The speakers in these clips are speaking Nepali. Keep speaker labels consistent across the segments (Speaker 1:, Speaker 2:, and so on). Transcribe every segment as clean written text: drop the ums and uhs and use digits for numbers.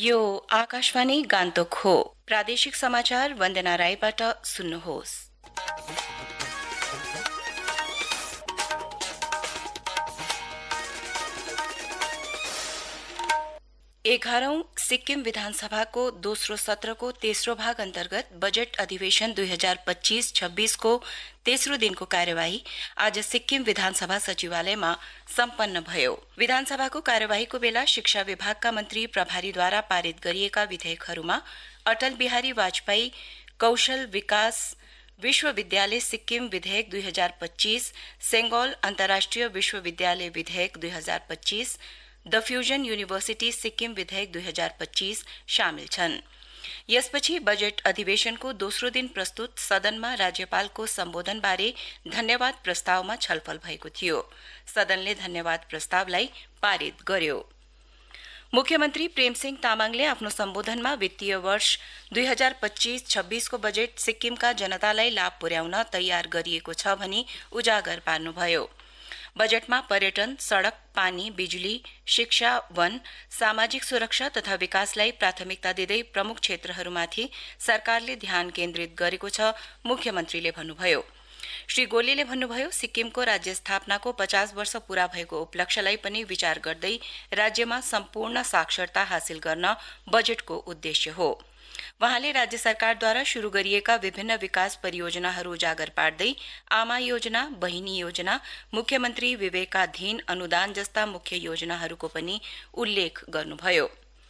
Speaker 1: यो आकाशवाणी गान्तोक हो। प्रादेशिक समाचार वन्दना राईबाट सुन्नुहोस्। 11औं सिक्किम विधानसभाको दोस्रो सत्रको तेस्रो भाग अन्तर्गत बजेट अधिवेशन 2025-26 को तेस्रो दिनको कार्यवाही आज सिक्किम विधानसभा सचिवालयमा सम्पन्न भयो। विधानसभाको कार्यवाहीको बेला शिक्षा विभागका मन्त्री प्रभारीद्वारा पारित गरिएका विधेयकहरूमा अटल बिहारी वाजपेयी कौशल विकास विश्वविद्यालय सिक्किम विधेयक 2025, सेंगोल अन्तर्राष्ट्रिय विश्वविद्यालय विधेयक 2025, द फ्यूजन यूनिभर्सिटी सिक्किम विधेयक 2025 शामिल छन्। यसपछि बजेट अधिवेशनको दोस्रो दिन प्रस्तुत सदनमा राज्यपालको सम्बोधनबारे धन्यवाद प्रस्तावमा छलफल भएको थियो। सदनले धन्यवाद प्रस्तावलाई पारित गर्यो। मुख्यमन्त्री प्रेमसिंह तामाङले आफ्नो सम्बोधनमा वित्तीय वर्ष 2025-26 को बजेट सिक्किमका जनतालाई लाभ पुर्याउन तयार गरिएको छ भनी उजागर पार्नुभयो। बजेटमा पर्यटन, सड़क, पानी, बिजुली, शिक्षा, वन, सामाजिक सुरक्षा तथा विकासलाई प्राथमिकता दिँदै प्रमुख क्षेत्रहरूमाथि सरकारले ध्यान केन्द्रित गरेको छ, मुख्यमन्त्रीले भन्नुभयो। श्री गोलेले भन्नुभयो, सिक्किमको राज्य स्थापनाको 50 वर्ष पूरा भएको उपलक्ष्यलाई पनि विचार गर्दै राज्यमा सम्पूर्ण साक्षरता हासिल गर्न बजेटको उद्देश्य हो। वहाँले राज्य सरकारद्वारा शुरू गरिएका विभिन्न विकास परियोजनाहरू उजागर पार्दै आमा योजना, बहिनी योजना, मुख्यमन्त्री विवेकाधीन अनुदान जस्ता मुख्य योजनाहरूको पनि उल्लेख गर्नुभयो।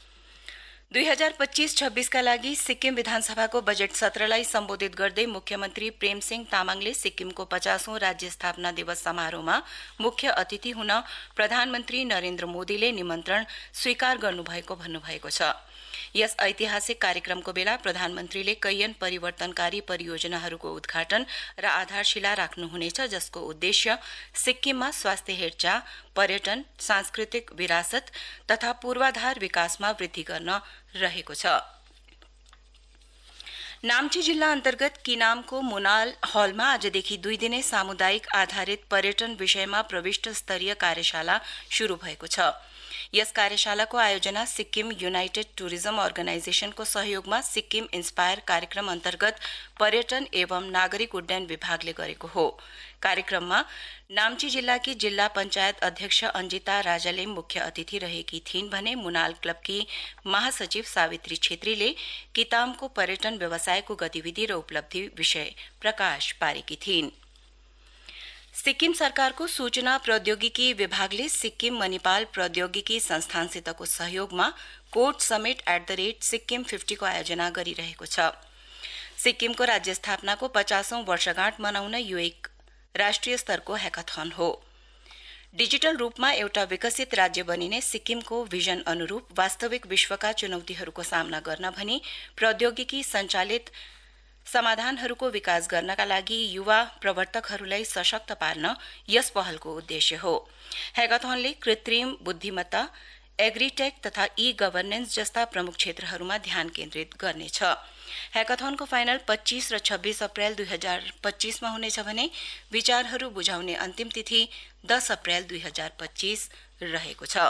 Speaker 1: 2025-26 का लागि सिक्किम विधानसभाको बजेट सत्रलाई सम्बोधित गर्दै मुख्यमन्त्री प्रेमसिंह तामाङले सिक्किमको 50औं राज्य स्थापना दिवस समारोहमा मुख्य अतिथि हुन प्रधानमन्त्री नरेन्द्र मोदीले निमन्त्रण स्वीकार गर्नुभएको भन्नुभएको छ। यस ऐतिहासिक कार्यक्रमको बेला प्रधानमन्त्रीले कैयन परिवर्तनकारी परियोजनाहरूको उद्घाटन र आधारशिला राख्नुहुनेछ, जसको उद्देश्य सिक्किममा स्वास्थ्य हेरचाह, पर्यटन, सांस्कृतिक विरासत तथा पूर्वाधार विकासमा वृद्धि गर्न रहेको छ। नाम्ची जिल्ला अन्तर्गत किनामको मुनाल हलमा आजदेखि 2 दिने सामुदायिक आधारित पर्यटन विषयमा प्रविष्ट स्तरीय कार्यशाला शुरू भएको छ। यस कार्यशालाको आयोजना सिक्किम युनाइटेड टुरिज्म अर्गनाइजेशनको सहयोगमा सिक्किम इन्स्पायर कार्यक्रम अन्तर्गत पर्यटन एवं नागरिक उड्डयन विभागले गरेको हो। कार्यक्रममा नाम्ची जिल्लाकी जिल्ला पञ्चायत अध्यक्ष अञ्जिता राजाले मुख्य अतिथि रहेकी थिइन् भने मुनाल क्लबकी महासचिव सावित्री छेत्रीले कितामको पर्यटन व्यवसायको गतिविधि र उपलब्धि विषय प्रकाश पारेकी थिइन्। सिक्किम सरकारको सूचना प्रौद्योगिकी विभागले सिक्किम मणिपाल प्रौद्योगिकी संस्थानसितको सहयोगमा कोर्ट समिट @सिक्किम 50 को आयोजना गरिरहेको छ। सिक्किमको राज्य स्थापनाको 50औं वर्षगाँठ मनाउन यो एक राष्ट्रिय स्तरको ह्याकाथन हो। डिजिटल रूपमा एउटा विकसित राज्य बनिने सिक्किमको भिजन अनुरूप वास्तविक विश्वका चुनौतीहरूको सामना गर्न भनी प्रौद्योगिकी सञ्चालित समाधानहरूको विकास गर्नका लागि युवा प्रवर्तकहरूलाई सशक्त पार्न यस पहलको उद्देश्य हो। ह्याकाथनले कृत्रिम बुद्धिमत्ता, एग्रीटेक तथा ई-गभर्नेन्स जस्ता प्रमुख क्षेत्रहरूमा ध्यान केन्द्रित गर्नेछ। ह्याकाथनको फाइनल 25 र 26 अप्रेल 2025 मा हुनेछ भने विचारहरू बुझाउने अन्तिम तिथि 10 अप्रेल 2025 रहेको छ।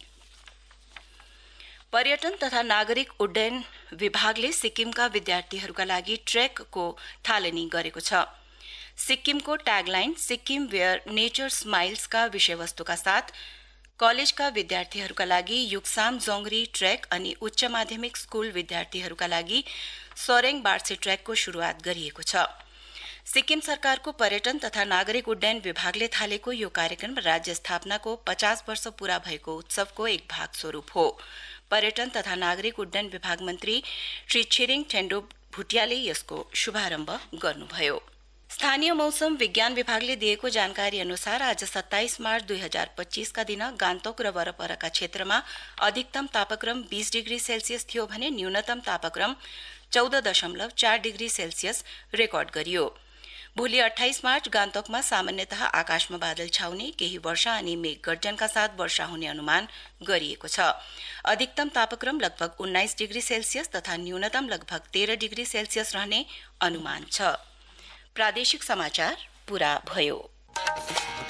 Speaker 1: पर्यटन तथा नागरिक उड्डयन विभागले सिक्किमका विद्यार्थीहरूका लागि ट्रेकको थालनी गरेको छ। सिक्किमको ट्यागलाइन सिक्किम वेयर नेचर स्माइल्सका विषयवस्तुका साथ कलेजका विद्यार्थीहरूका लागि युक्साम जोंगरी ट्रेक अनि उच्च माध्यमिक स्कूल विद्यार्थीहरूका लागि सोरेङ बार्से ट्रेकको शुरूआत गरिएको छ। सिक्किम सरकारको पर्यटन तथा नागरिक उड्डयन विभागले थालेको यो कार्यक्रम राज्य स्थापनाको 50 वर्ष पूरा भएको उत्सवको एक भाग स्वरूप हो। पर्यटन तथा नागरिक उड्डयन विभाग मन्त्री श्री छिरिङ टेन्डो भुटियाले यसको शुभारम्भ गर्नुभयो। स्थानीय मौसम विज्ञान विभागले दिएको जानकारी अनुसार आज 27 मार्च 2025 का दिन गान्तोक र वरपरका क्षेत्रमा अधिकतम तापक्रम 20 डिग्री सेल्सियस थियो भने न्यूनतम तापक्रम 14.4 डिग्री सेल्सियस रेकर्ड गरियो। भोलि 28 मार्च गान्तोकमा सामान्यतः आकाशमा बादल छाउने, केही वर्षा अनि मेघ गर्जनका साथ वर्षा हुने अनुमान गरिएको छ। अधिकतम तापक्रम लगभग 19 डिग्री सेल्सियस तथा न्यूनतम लगभग 13 डिग्री सेल्सियस रहने अनुमान छ। प्रादेशिक समाचार पूरा भयो।